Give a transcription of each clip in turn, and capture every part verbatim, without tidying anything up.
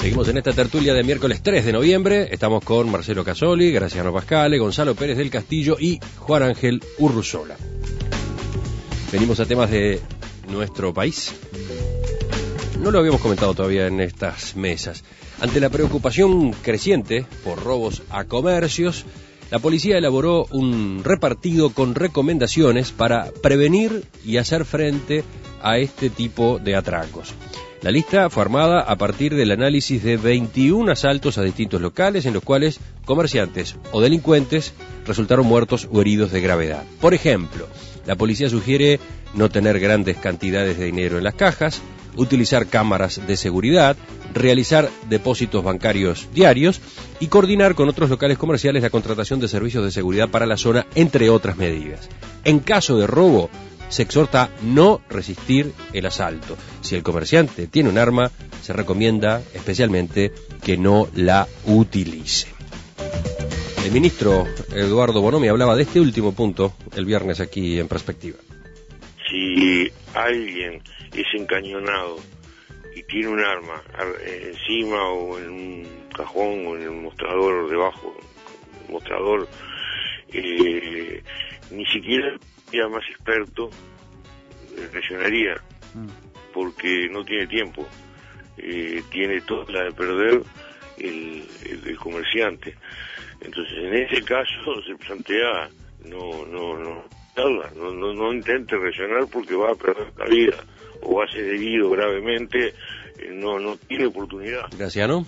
Seguimos en esta tertulia de miércoles tres de noviembre. Estamos con Marcelo Casoli, Graciano Pascale, Gonzalo Pérez del Castillo y Juan Ángel Urruzola. Venimos a temas de nuestro país. No lo habíamos comentado todavía en estas mesas. Ante la preocupación creciente por robos a comercios, la policía elaboró un repartido con recomendaciones para prevenir y hacer frente a este tipo de atracos. La lista fue armada a partir del análisis de veintiún asaltos a distintos locales en los cuales comerciantes o delincuentes resultaron muertos o heridos de gravedad. Por ejemplo, la policía sugiere no tener grandes cantidades de dinero en las cajas, utilizar cámaras de seguridad, realizar depósitos bancarios diarios y coordinar con otros locales comerciales la contratación de servicios de seguridad para la zona, entre otras medidas. En caso de robo, se exhorta a no resistir el asalto. Si el comerciante tiene un arma, se recomienda especialmente que no la utilice. El ministro Eduardo Bonomi hablaba de este último punto el viernes aquí en Perspectiva. Si alguien es encañonado y tiene un arma encima o en un cajón o en el mostrador debajo, el mostrador, eh, ni siquiera ya más experto reaccionaría, porque no tiene tiempo, eh, tiene toda la de perder el, el, el comerciante. Entonces en ese caso se plantea no no no no, no, no intente reaccionar porque va a perder la vida o va a ser herido gravemente, eh, no no tiene oportunidad. Graciano.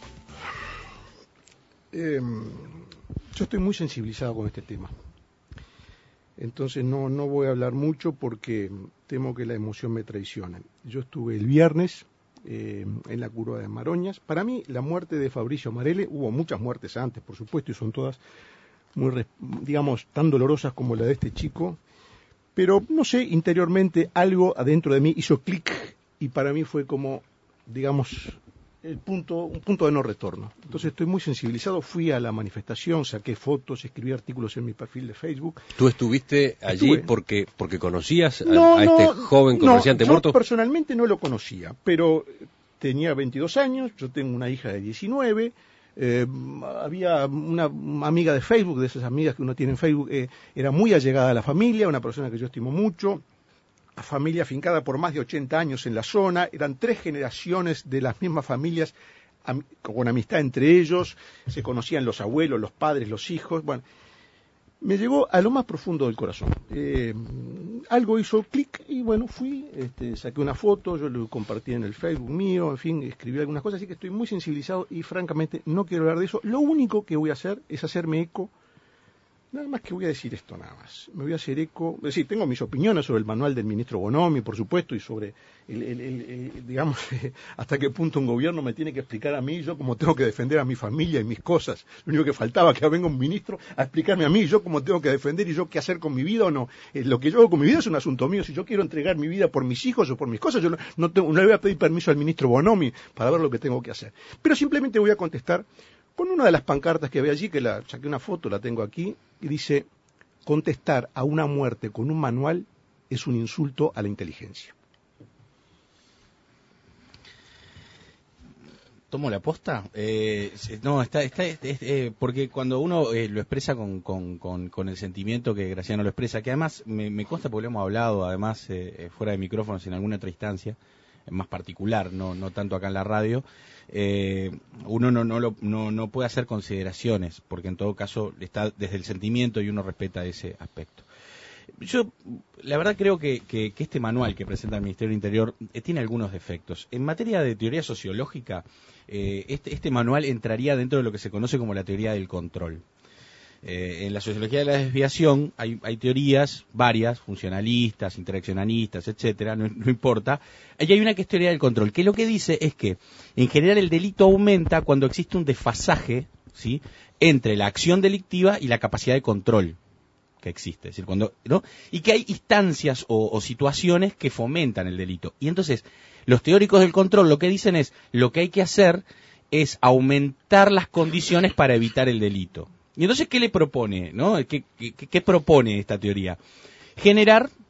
Eh, yo estoy muy sensibilizado con este tema. Entonces no, no voy a hablar mucho porque temo que la emoción me traicione. Yo estuve el viernes eh, en la curva de Maroñas. Para mí la muerte de Fabricio Marelle, hubo muchas muertes antes, por supuesto, y son todas muy, digamos, tan dolorosas como la de este chico. Pero, no sé, interiormente algo adentro de mí hizo clic y para mí fue como, digamos, el punto, un punto de no retorno. Entonces estoy muy sensibilizado, fui a la manifestación, saqué fotos, escribí artículos en mi perfil de Facebook. ¿Tú estuviste allí Estuve. porque porque conocías a, no, a no, este joven comerciante no, muerto? Yo personalmente no lo conocía, pero tenía veintidós años, yo tengo una hija de diecinueve, eh, había una amiga de Facebook, de esas amigas que uno tiene en Facebook, eh, era muy allegada a la familia, una persona que yo estimo mucho, familia afincada por más de ochenta años en la zona, eran tres generaciones de las mismas familias am, con amistad entre ellos, se conocían los abuelos, los padres, los hijos, bueno, me llegó a lo más profundo del corazón. Eh, algo hizo clic y bueno, fui, este, saqué una foto, yo lo compartí en el Facebook mío, en fin, escribí algunas cosas, así que estoy muy sensibilizado y francamente no quiero hablar de eso. Lo único que voy a hacer es hacerme eco. Nada más que voy a decir esto, nada más. Me voy a hacer eco. Es decir, tengo mis opiniones sobre el manual del ministro Bonomi, por supuesto, y sobre, el, el, el, el, digamos, hasta qué punto un gobierno me tiene que explicar a mí, yo cómo tengo que defender a mi familia y mis cosas. Lo único que faltaba que venga un ministro a explicarme a mí, yo cómo tengo que defender y yo qué hacer con mi vida o no. Eh, lo que yo hago con mi vida es un asunto mío. Si yo quiero entregar mi vida por mis hijos o por mis cosas, yo no, no, tengo, no le voy a pedir permiso al ministro Bonomi para ver lo que tengo que hacer. Pero simplemente voy a contestar con una de las pancartas que había allí, que la saqué una foto, la tengo aquí, y dice: contestar a una muerte con un manual es un insulto a la inteligencia. ¿Tomo la posta? Eh, no, está, está, es, es, eh, porque cuando uno eh, lo expresa con, con, con, con el sentimiento que Graciano lo expresa, que además me, me consta porque lo hemos hablado, además eh, fuera de micrófonos en alguna otra instancia, más particular, no, no tanto acá en la radio, eh, uno no, no, lo, no, no puede hacer consideraciones, porque en todo caso está desde el sentimiento y uno respeta ese aspecto. Yo, la verdad, creo que, que, que este manual que presenta el Ministerio del Interior eh, tiene algunos defectos. En materia de teoría sociológica, eh, este, este manual entraría dentro de lo que se conoce como la teoría del control. Eh, en la sociología de la desviación hay, hay teorías varias, funcionalistas, interaccionalistas, etcétera, no, no importa. Ahí hay una que es teoría del control, que lo que dice es que en general el delito aumenta cuando existe un desfasaje, ¿sí?, entre la acción delictiva y la capacidad de control que existe, es decir, cuando, ¿no?, y que hay instancias o, o situaciones que fomentan el delito. Y entonces los teóricos del control lo que dicen es, lo que hay que hacer es aumentar las condiciones para evitar el delito. Y entonces, ¿qué le propone, no? ¿Qué, qué, qué propone esta teoría? Generar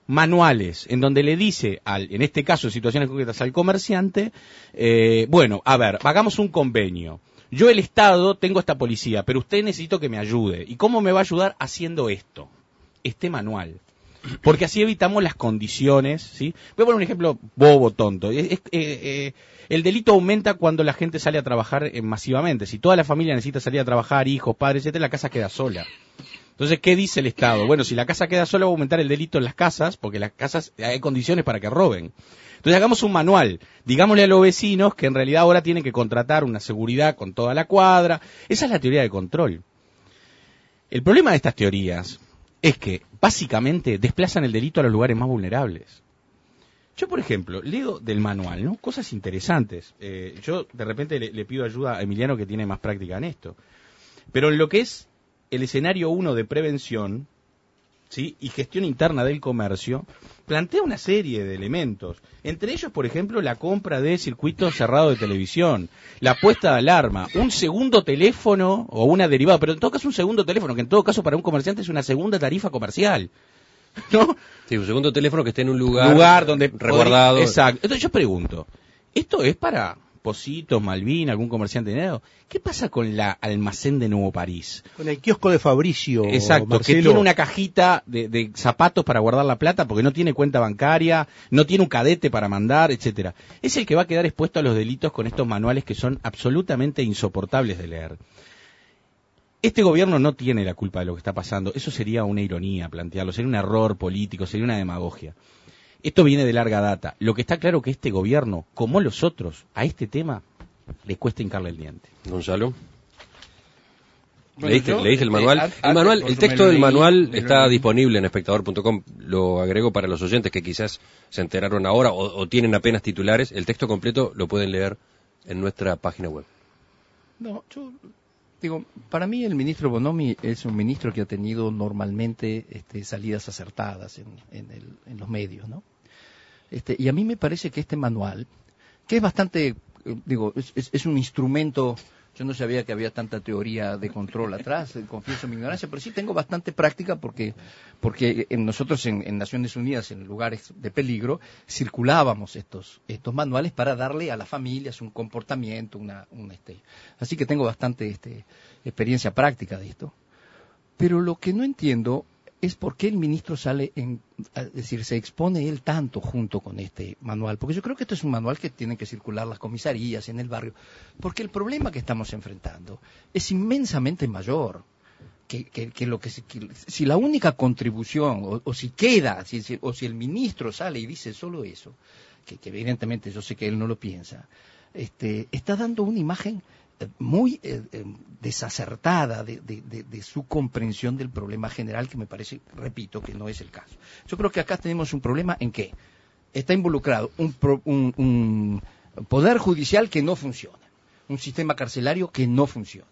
manuales en donde le dice, al, en este caso, en situaciones concretas, al comerciante, eh, bueno, a ver, hagamos un convenio. Yo, el Estado, tengo esta policía, pero usted necesito que me ayude. ¿Y cómo me va a ayudar? Haciendo esto, este manual. Porque así evitamos las condiciones, ¿sí? Voy a poner un ejemplo bobo, tonto. Es, es, eh, eh, el delito aumenta cuando la gente sale a trabajar eh, masivamente. Si toda la familia necesita salir a trabajar, hijos, padres, etcétera, la casa queda sola. Entonces, ¿qué dice el Estado? Bueno, si la casa queda sola va a aumentar el delito en las casas, porque las casas hay condiciones para que roben. Entonces, hagamos un manual. Digámosle a los vecinos que en realidad ahora tienen que contratar una seguridad con toda la cuadra. Esa es la teoría de control. El problema de estas teorías es que, básicamente, desplazan el delito a los lugares más vulnerables. Yo, por ejemplo, leo del manual, ¿no? Cosas interesantes. Eh, yo, de repente, le, le pido ayuda a Emiliano, que tiene más práctica en esto. Pero en lo que es el escenario uno de prevención, ¿sí?, y gestión interna del comercio, plantea una serie de elementos. Entre ellos, por ejemplo, la compra de circuitos cerrados de televisión, la puesta de alarma, un segundo teléfono o una derivada, pero en todo caso un segundo teléfono, que en todo caso para un comerciante es una segunda tarifa comercial, ¿no? Sí, un segundo teléfono que esté en un lugar, lugar donde resguardado. Podría, exacto. Entonces yo pregunto, ¿esto es para Positos, Malvin, algún comerciante de dinero? ¿Qué pasa con la almacén de Nuevo París? Con el kiosco de Fabricio. Exacto, Marcelo, que tiene una cajita de, de zapatos para guardar la plata porque no tiene cuenta bancaria, no tiene un cadete para mandar, etcétera. Es el que va a quedar expuesto a los delitos con estos manuales que son absolutamente insoportables de leer. Este gobierno no tiene la culpa de lo que está pasando. Eso sería una ironía plantearlo, sería un error político, sería una demagogia. Esto viene de larga data. Lo que está claro que este gobierno, como los otros, a este tema le cuesta hincarle el diente. Gonzalo. Bueno, ¿Leíste, yo, ¿leíste el eh, manual? antes, el manual, el texto del leí, manual me está leí. disponible en espectador punto com. Lo agrego para los oyentes que quizás se enteraron ahora o, o tienen apenas titulares. El texto completo lo pueden leer en nuestra página web. No, yo digo, para mí el ministro Bonomi es un ministro que ha tenido normalmente este, salidas acertadas en, en, el, en los medios, ¿no? Este, y a mí me parece que este manual, que es bastante, eh, digo, es, es, es un instrumento. Yo no sabía que había tanta teoría de control atrás, confieso mi ignorancia, pero sí tengo bastante práctica porque porque en nosotros en, en Naciones Unidas, en lugares de peligro, circulábamos estos estos manuales para darle a las familias un comportamiento, una, un este. Así que tengo bastante este, experiencia práctica de esto. Pero lo que no entiendo es por qué el ministro sale, en, es decir, se expone él tanto junto con este manual, porque yo creo que esto es un manual que tienen que circular las comisarías en el barrio, porque el problema que estamos enfrentando es inmensamente mayor que, que, que lo que, se, que si la única contribución, o, o si queda, si, si, o si el ministro sale y dice solo eso, que, que evidentemente yo sé que él no lo piensa, este, está dando una imagen muy eh, eh, desacertada de, de, de, de su comprensión del problema general, que me parece, repito, que no es el caso. Yo creo que acá tenemos un problema en que está involucrado un, pro, un, un poder judicial que no funciona, un sistema carcelario que no funciona,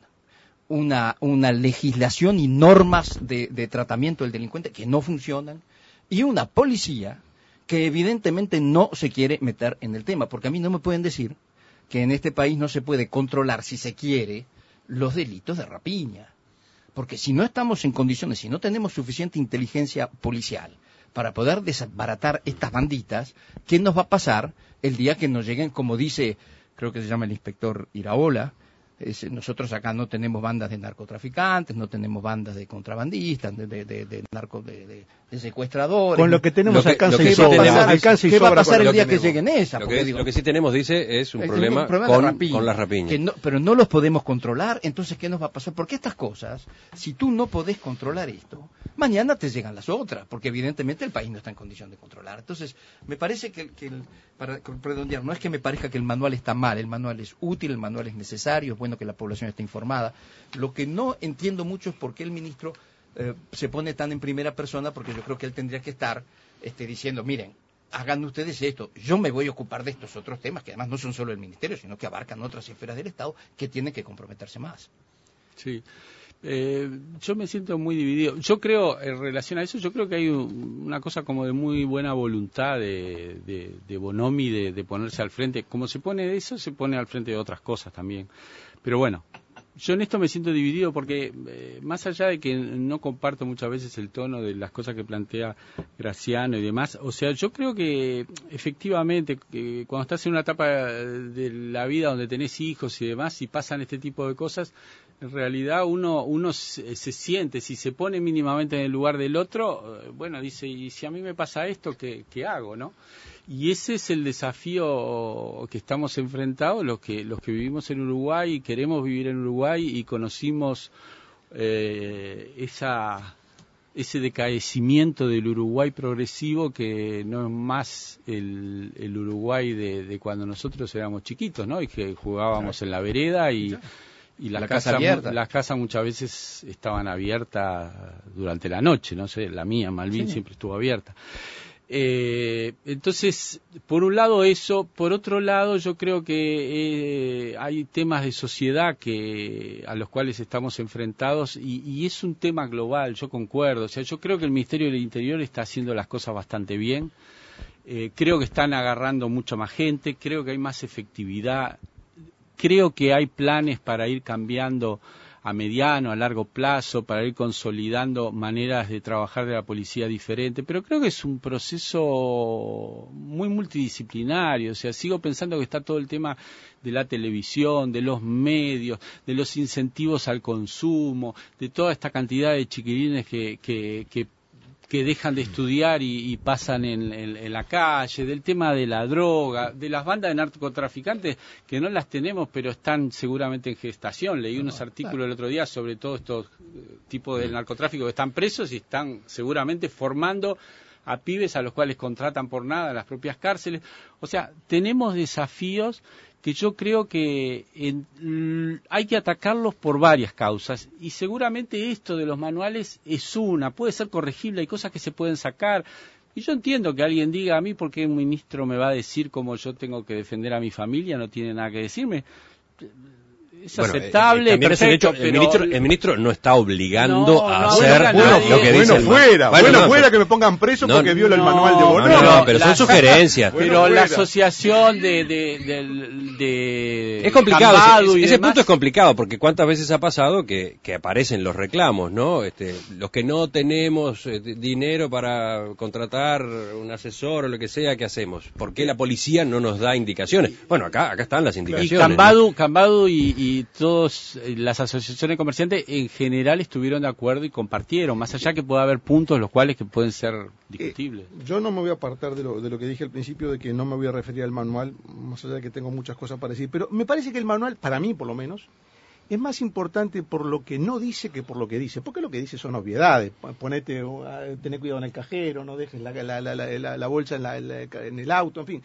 una, una legislación y normas de, de tratamiento del delincuente que no funcionan, y una policía que evidentemente no se quiere meter en el tema, porque a mí no me pueden decir que en este país no se puede controlar, si se quiere, los delitos de rapiña. Porque si no estamos en condiciones, si no tenemos suficiente inteligencia policial para poder desbaratar estas banditas, ¿qué nos va a pasar el día que nos lleguen, como dice, creo que se llama el inspector Iraola? Es, nosotros acá no tenemos bandas de narcotraficantes, no tenemos bandas de contrabandistas, de, de, de, de narco, de, de, de secuestradores. Con lo que tenemos Lo que- alcance lo que y sí sobra. tenemos- Alcance y ¿Qué va a sobra pasar con el lo día que que tenemos. lleguen esas? Lo Porque que, digo, lo que sí tenemos, dice, es un es problema, un problema de con, rapiña, con las rapiñas. que no- pero no los podemos controlar, entonces ¿qué nos va a pasar? Porque estas cosas, si tú no podés controlar esto, mañana te llegan las otras, porque evidentemente el país no está en condición de controlar. Entonces, me parece que, que el, para redondear, no es que me parezca que el manual está mal, el manual es útil, el manual es necesario, es bueno que la población esté informada. Lo que no entiendo mucho es por qué el ministro eh, se pone tan en primera persona, porque yo creo que él tendría que estar este, diciendo, miren, hagan ustedes esto, yo me voy a ocupar de estos otros temas, que además no son solo el ministerio, sino que abarcan otras esferas del Estado que tienen que comprometerse más. Sí. Eh, yo me siento muy dividido. Yo creo, en relación a eso, yo creo que hay un- una cosa como de muy buena voluntad de, de, de Bonomi de, de ponerse al frente. Como se pone de eso, se pone al frente de otras cosas también. Pero bueno, yo en esto me siento dividido porque, eh, más allá de que no comparto muchas veces el tono de las cosas que plantea Graciano y demás, o sea, yo creo que efectivamente que cuando estás en una etapa de la vida donde tenés hijos y demás y pasan este tipo de cosas, en realidad uno uno se, se siente, si se pone mínimamente en el lugar del otro, eh, bueno, dice, y si a mí me pasa esto, ¿qué, qué hago, no? Y ese es el desafío que estamos enfrentados los que los que vivimos en Uruguay y queremos vivir en Uruguay y conocimos eh, esa ese decaecimiento del Uruguay progresivo que no es más el, el Uruguay de, de cuando nosotros éramos chiquitos, ¿no? Y que jugábamos en la vereda y, y las la casas casa abierta. las casas muchas veces estaban abiertas durante la noche, no sé, la mía, Malvin, sí, siempre estuvo abierta. Eh, entonces, por un lado eso, por otro lado yo creo que eh, hay temas de sociedad que a los cuales estamos enfrentados y, y es un tema global, yo concuerdo, o sea, yo creo que el Ministerio del Interior está haciendo las cosas bastante bien, eh, creo que están agarrando mucha más gente, creo que hay más efectividad, creo que hay planes para ir cambiando a mediano, a largo plazo, para ir consolidando maneras de trabajar de la policía diferente, pero creo que es un proceso muy multidisciplinario, o sea, sigo pensando que está todo el tema de la televisión, de los medios, de los incentivos al consumo, de toda esta cantidad de chiquilines que, que, que que dejan de estudiar y, y pasan en, en, en la calle, del tema de la droga, de las bandas de narcotraficantes que no las tenemos pero están seguramente en gestación. Leí unos artículos el otro día sobre todos estos tipos de narcotráfico que están presos y están seguramente formando a pibes a los cuales contratan por nada en las propias cárceles. O sea, tenemos desafíos que yo creo que en, hay que atacarlos por varias causas y seguramente esto de los manuales es una, puede ser corregible, hay cosas que se pueden sacar y yo entiendo que alguien diga a mí por qué un ministro me va a decir cómo yo tengo que defender a mi familia, no tiene nada que decirme. Es bueno, aceptable, eh, perfecto, el, hecho, pero... el, ministro, el ministro no está obligando no, a no, hacer bueno, lo, nadie, lo que dice bueno, el fuera, bueno, bueno, no, fuera que me pongan preso no, porque viola no, el manual de no, Bono. no, no, pero la, son sugerencias. Pero bueno, la fuera. asociación de, de, de, de es complicado, Cambado ese, y ese demás, punto es complicado porque cuántas veces ha pasado que, que aparecen los reclamos, ¿no? Este, los que no tenemos eh, dinero para contratar un asesor o lo que sea, ¿qué hacemos? ¿Por qué la policía no nos da indicaciones? Bueno, acá acá están las indicaciones. Y Cambado, ¿no? Cambado y, y todas las asociaciones de comerciantes en general estuvieron de acuerdo y compartieron, más allá que pueda haber puntos los cuales que pueden ser discutibles. Eh, yo no me voy a apartar de lo, de lo que dije al principio, de que no me voy a referir al manual, más allá de que tengo muchas cosas para decir, pero me parece que el manual, para mí por lo menos, es más importante por lo que no dice que por lo que dice, porque lo que dice son obviedades, ponete, tener cuidado en el cajero, no dejes la, la, la, la, la, la bolsa en, la, la, en el auto, en fin.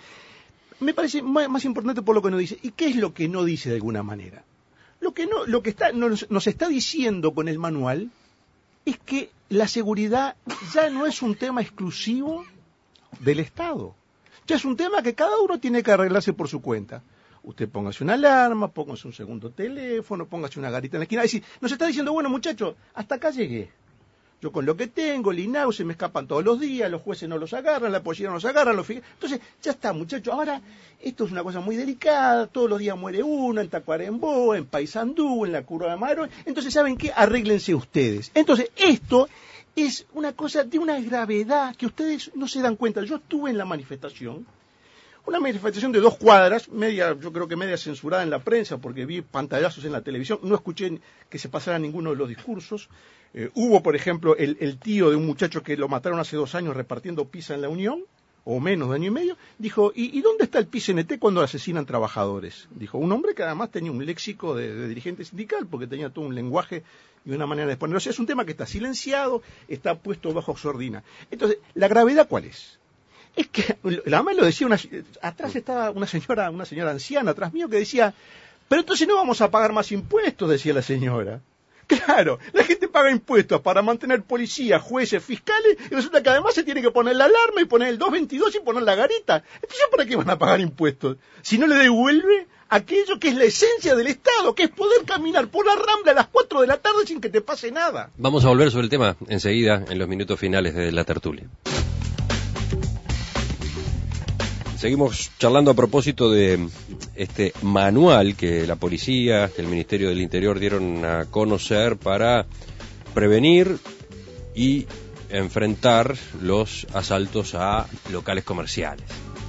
Me parece más, más importante por lo que no dice. ¿Y qué es lo que no dice de alguna manera? Lo que no, lo que está, nos, nos está diciendo con el manual es que la seguridad ya no es un tema exclusivo del Estado. Ya es un tema que cada uno tiene que arreglarse por su cuenta. Usted póngase una alarma, póngase un segundo teléfono, póngase una garita en la esquina. Es decir, nos está diciendo, bueno muchachos, hasta acá llegué. Yo con lo que tengo, el INAU se me escapan todos los días, los jueces no los agarran, la policía no los agarra, los fig... Entonces, ya está, muchachos. Ahora, esto es una cosa muy delicada, todos los días muere uno, en Tacuarembó, en Paysandú, en la Curva de Amaro. Entonces, ¿saben qué? Arréglense ustedes. Entonces, esto es una cosa de una gravedad que ustedes no se dan cuenta. Yo estuve en la manifestación, una manifestación de dos cuadras, media, yo creo que media censurada en la prensa, porque vi pantallazos en la televisión, no escuché que se pasara ninguno de los discursos. Eh, hubo, por ejemplo, el, el tío de un muchacho que lo mataron hace dos años repartiendo pizza en la Unión, o menos de año y medio, dijo, ¿y, ¿y dónde está el P I C N T cuando asesinan trabajadores? Dijo, un hombre que además tenía un léxico de, de dirigente sindical, porque tenía todo un lenguaje y una manera de exponer. O sea, es un tema que está silenciado, está puesto bajo sordina. Entonces, ¿la gravedad cuál es? Es que, además lo decía, una, atrás estaba una señora, una señora anciana atrás mío que decía, pero entonces no vamos a pagar más impuestos, decía la señora. Claro, la gente paga impuestos para mantener policías, jueces, fiscales, y resulta que además se tiene que poner la alarma y poner el doscientos veintidós y poner la garita. Entonces, ¿para qué van a pagar impuestos? Si no le devuelve aquello que es la esencia del Estado, que es poder caminar por la Rambla a las cuatro de la tarde sin que te pase nada. Vamos a volver sobre el tema enseguida, en los minutos finales de la tertulia. seguimos charlando a propósito de este manual que la policía, que el Ministerio del Interior dieron a conocer para prevenir y enfrentar los asaltos a locales comerciales.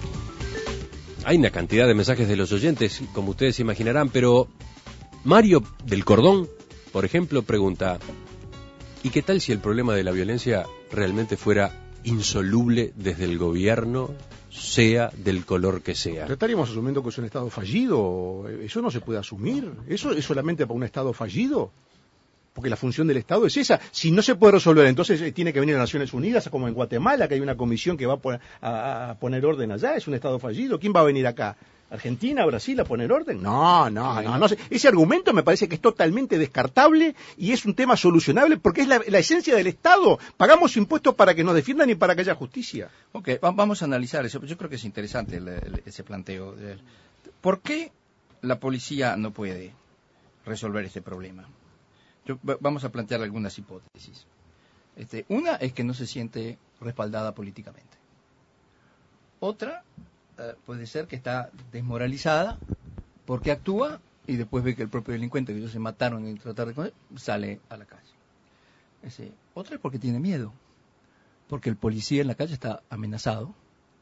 Hay una cantidad de mensajes de los oyentes, como ustedes se imaginarán, pero Mario del Cordón, por ejemplo, pregunta: ¿y qué tal si el problema de la violencia realmente fuera insoluble desde el gobierno, sea del color que sea? ¿Pero estaríamos asumiendo que es un Estado fallido? ¿Eso no se puede asumir? ¿Eso es solamente para un Estado fallido? Porque la función del Estado es esa. Si no se puede resolver, entonces eh, tiene que venir a Naciones Unidas, como en Guatemala, que hay una comisión que va a, poner, a, a poner orden allá. Es un Estado fallido. ¿Quién va a venir acá? ¿Argentina, Brasil a poner orden? No, no, no, no. Ese argumento me parece que es totalmente descartable y es un tema solucionable porque es la, la esencia del Estado. Pagamos impuestos para que nos defiendan y para que haya justicia. Ok, vamos a analizar eso. Yo creo que es interesante el, el, ese planteo. ¿Por qué la policía no puede resolver este problema? Yo, vamos a plantear algunas hipótesis. Este, una es que no se siente respaldada políticamente. Otra uh, puede ser que está desmoralizada porque actúa y después ve que el propio delincuente que ellos se mataron en tratar de comer sale a la calle. Ese, otra es porque tiene miedo, porque el policía en la calle está amenazado.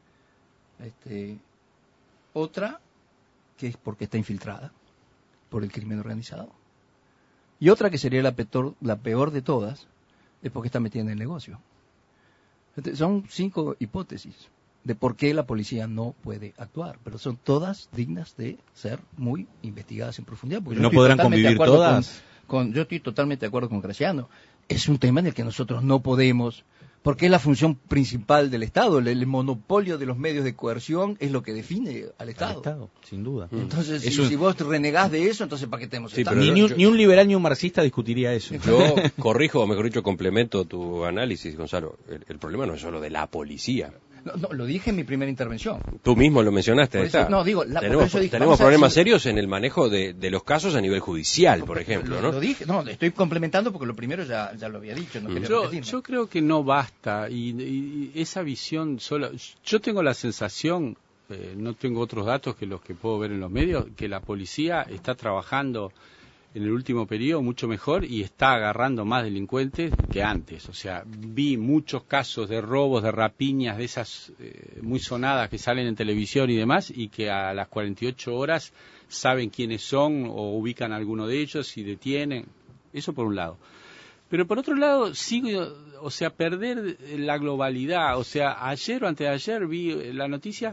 Este, otra que es porque está infiltrada por el crimen organizado. Y otra que sería la peor, la peor de todas, es porque está metida en el negocio. Entonces, son cinco hipótesis de por qué la policía no puede actuar, pero son todas dignas de ser muy investigadas en profundidad. Porque ¿No podrán convivir todas? Con, con, yo estoy totalmente de acuerdo con Graciano. Es un tema en el que nosotros no podemos, porque es la función principal del Estado. El, el monopolio de los medios de coerción es lo que define al Estado. Al Estado, sin duda. Entonces, si, un... si vos renegás de eso, entonces ¿para qué tenemos sí, Estado? Ni, ni, un, yo... ni un liberal ni un marxista discutiría eso. Yo corrijo, o mejor dicho, complemento tu análisis, Gonzalo. El, el problema no es solo de la policía. No, no, lo dije en mi primera intervención. Tú mismo lo mencionaste. Por eso, no, digo, la, tenemos dije, tenemos problemas decir... serios en el manejo de, de los casos a nivel judicial, por ejemplo, lo, ¿no? Lo dije, no, estoy complementando porque lo primero ya, ya lo había dicho. No mm. yo, yo creo que no basta y, y, y esa visión sola. Yo tengo la sensación, eh, no tengo otros datos que los que puedo ver en los medios, que la policía está trabajando en el último periodo mucho mejor y está agarrando más delincuentes que antes. O sea, vi muchos casos de robos, de rapiñas, de esas eh, muy sonadas que salen en televisión y demás, y que a las cuarenta y ocho horas saben quiénes son o ubican a alguno de ellos y detienen. Eso por un lado. Pero por otro lado, sigo, o sea, perder la globalidad. O sea, ayer o antes de ayer vi la noticia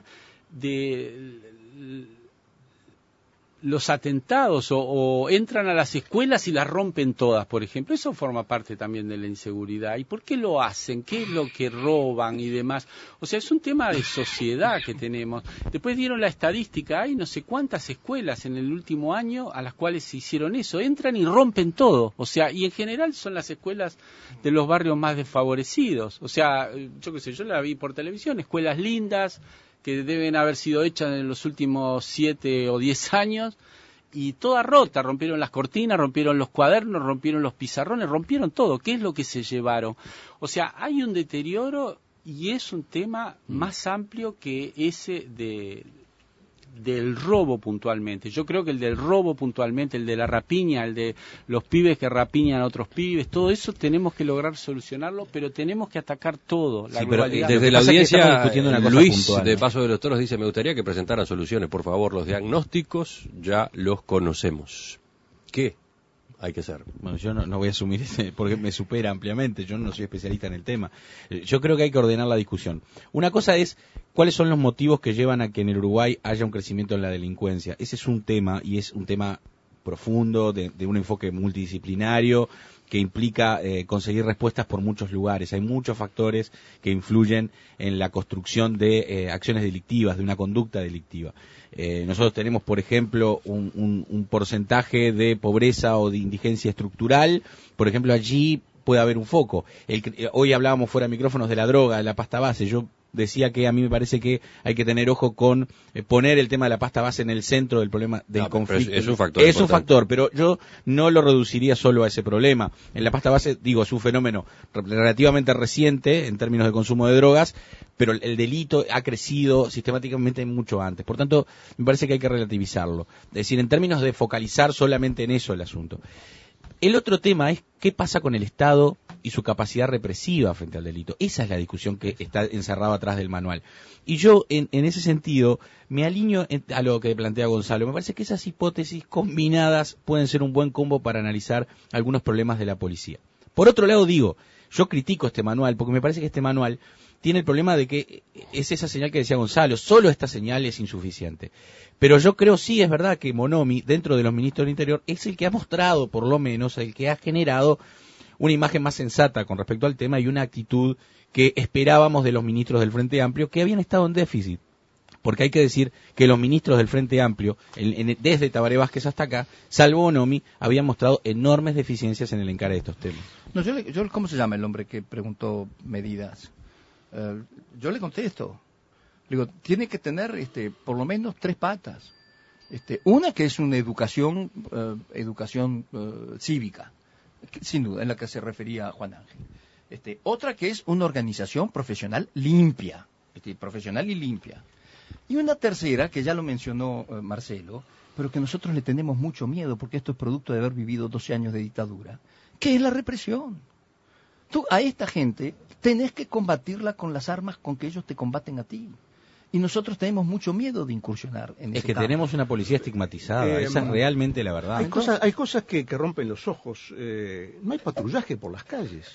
de los atentados o, o entran a las escuelas y las rompen todas, por ejemplo. Eso forma parte también de la inseguridad. ¿Y por qué lo hacen? ¿Qué es lo que roban y demás? O sea, es un tema de sociedad que tenemos. Después dieron la estadística, hay no sé cuántas escuelas en el último año a las cuales se hicieron eso. Entran y rompen todo. O sea, y en general son las escuelas de los barrios más desfavorecidos. O sea, yo qué sé, yo la vi por televisión, escuelas lindas, que deben haber sido hechas en los últimos siete o diez años, y toda rota, rompieron las cortinas, rompieron los cuadernos, rompieron los pizarrones, rompieron todo. ¿Qué es lo que se llevaron? O sea, hay un deterioro y es un tema más amplio que ese de del robo puntualmente. Yo creo que el del robo puntualmente, el de la rapiña, el de los pibes que rapiñan a otros pibes, todo eso tenemos que lograr solucionarlo, pero tenemos que atacar todo. La sí, pero globalidad. desde la audiencia, Luis puntual, de ¿no? Paso de los Toros dice: me gustaría que presentaran soluciones, por favor. Los diagnósticos ya los conocemos. ¿Qué hay que hacer? Bueno, yo no, no voy a asumir ese, porque me supera ampliamente, yo no soy especialista en el tema. Yo creo que hay que ordenar la discusión. Una cosa es cuáles son los motivos que llevan a que en el Uruguay haya un crecimiento en la delincuencia. Ese es un tema, y es un tema profundo, de, de un enfoque multidisciplinario, que implica eh, conseguir respuestas por muchos lugares. Hay muchos factores que influyen en la construcción de eh, acciones delictivas, de una conducta delictiva. Eh, nosotros tenemos, por ejemplo, un, un, un porcentaje de pobreza o de indigencia estructural. Por ejemplo, allí puede haber un foco. El, hoy hablábamos fuera de micrófonos de la droga, de la pasta base. Yo decía que a mí me parece que hay que tener ojo con eh, poner el tema de la pasta base en el centro del problema del no, conflicto. Es, es un factor. Es un importante. factor, pero yo no lo reduciría solo a ese problema. En la pasta base, digo, es un fenómeno relativamente reciente en términos de consumo de drogas, pero el delito ha crecido sistemáticamente mucho antes. Por tanto, me parece que hay que relativizarlo. Es decir, en términos de focalizar solamente en eso el asunto. El otro tema es qué pasa con el Estado y su capacidad represiva frente al delito. Esa es la discusión que está encerrada atrás del manual. Y yo, en, en ese sentido, me alineo en, a lo que plantea Gonzalo. Me parece que esas hipótesis combinadas pueden ser un buen combo para analizar algunos problemas de la policía. Por otro lado, digo, yo critico este manual porque me parece que este manual tiene el problema de que es esa señal que decía Gonzalo, solo esta señal es insuficiente. Pero yo creo sí es verdad que Bonomi, dentro de los ministros del Interior, es el que ha mostrado, por lo menos, el que ha generado una imagen más sensata con respecto al tema y una actitud que esperábamos de los ministros del Frente Amplio, que habían estado en déficit. Porque hay que decir que los ministros del Frente Amplio, en, en, desde Tabaré Vázquez hasta acá, salvo Bonomi, habían mostrado enormes deficiencias en el encare de estos temas. No, yo, le, yo, ¿cómo se llama el hombre que preguntó medidas? Uh, yo le contesto. Le digo, tiene que tener este, por lo menos tres patas. Este, una que es una educación, uh, educación uh, cívica, que, sin duda, en la que se refería Juan Ángel. Este, otra que es una organización profesional limpia, este, profesional y limpia. Y una tercera, que ya lo mencionó uh, Marcelo, pero que nosotros le tenemos mucho miedo, porque esto es producto de haber vivido doce años de dictadura, que es la represión. Tú a esta gente tenés que combatirla con las armas con que ellos te combaten a ti. Y nosotros tenemos mucho miedo de incursionar en ese Es que campo. tenemos una policía estigmatizada, Eh, esa es realmente la verdad. Hay Entonces, cosas, hay cosas que, que rompen los ojos. Eh, no hay patrullaje por las calles.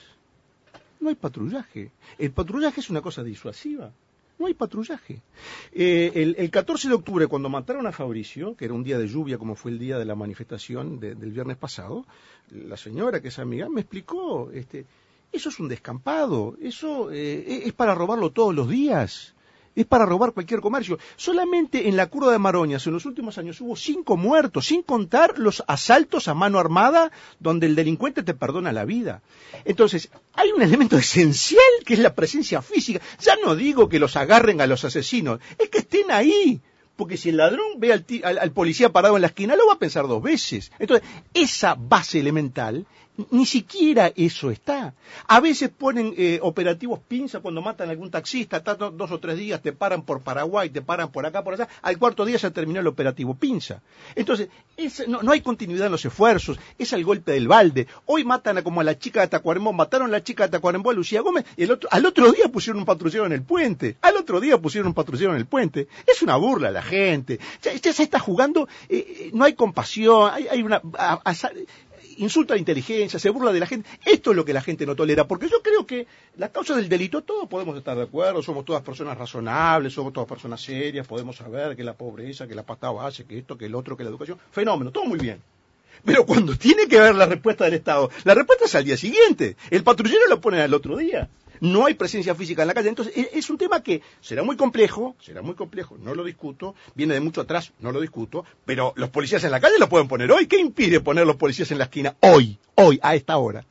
No hay patrullaje. El patrullaje es una cosa disuasiva. No hay patrullaje. Eh, el, el catorce de octubre, cuando mataron a Fabricio, que era un día de lluvia, como fue el día de la manifestación de, del viernes pasado, la señora, que es amiga, me explicó, este, eso es un descampado, eso eh, es para robarlo todos los días. Es para robar cualquier comercio. Solamente en la curva de Maroñas en los últimos años hubo cinco muertos, sin contar los asaltos a mano armada donde el delincuente te perdona la vida. Entonces, hay un elemento esencial que es la presencia física. Ya no digo que los agarren a los asesinos, es que estén ahí. Porque si el ladrón ve al, al, al policía parado en la esquina, lo va a pensar dos veces. Entonces, esa base elemental, ni siquiera eso está. A veces ponen eh, operativos pinza cuando matan a algún taxista, está dos o tres días, te paran por Paraguay, te paran por acá, por allá, al cuarto día se terminó el operativo pinza. Entonces, es, no, no hay continuidad en los esfuerzos, es el golpe del balde. Hoy matan a, como a la chica de Tacuarembó, mataron a la chica de Tacuarembó, a Lucía Gómez, y el otro, al otro día pusieron un patrullero en el puente, al otro día pusieron un patrullero en el puente. Es una burla la gente, ya, ya se está jugando, eh, no hay compasión, hay, hay una... A, a, insulta a la inteligencia, se burla de la gente. Esto es lo que la gente no tolera, porque yo creo que la causa del delito, todos podemos estar de acuerdo, somos todas personas razonables, somos todas personas serias, podemos saber que la pobreza, que la pasta base, que esto, que el otro, que la educación, fenómeno, todo muy bien. Pero cuando tiene que ver la respuesta del Estado, la respuesta es al día siguiente, el patrullero lo pone al otro día. No hay presencia física en la calle, entonces es un tema que será muy complejo, será muy complejo, no lo discuto, viene de mucho atrás, no lo discuto, pero los policías en la calle lo pueden poner hoy. ¿Qué impide poner los policías en la esquina hoy, hoy, a esta hora?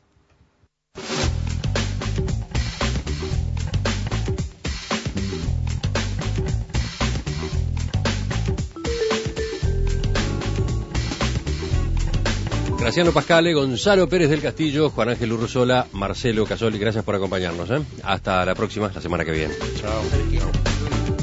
Graciano Pascale, Gonzalo Pérez del Castillo, Juan Ángel Urruzola, Marcelo Casoli, gracias por acompañarnos. ¿eh? Hasta la próxima, la semana que viene. Chao.